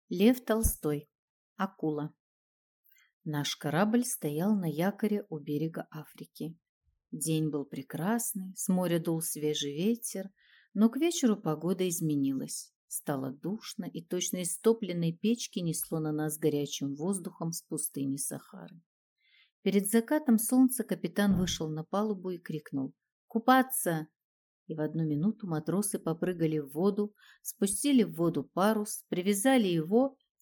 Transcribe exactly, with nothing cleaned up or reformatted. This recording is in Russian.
Лев Толстой. Акула. Наш корабль стоял на якоре у берега Африки. День был прекрасный, с моря дул свежий ветер, но к вечеру погода изменилась. Стало душно, и точно из топленной печки несло на нас горячим воздухом с пустыни Сахары. Перед закатом солнца капитан вышел на палубу и крикнул: «Купаться!» И в одну минуту матросы попрыгали в воду, спустили в воду парус, привязали его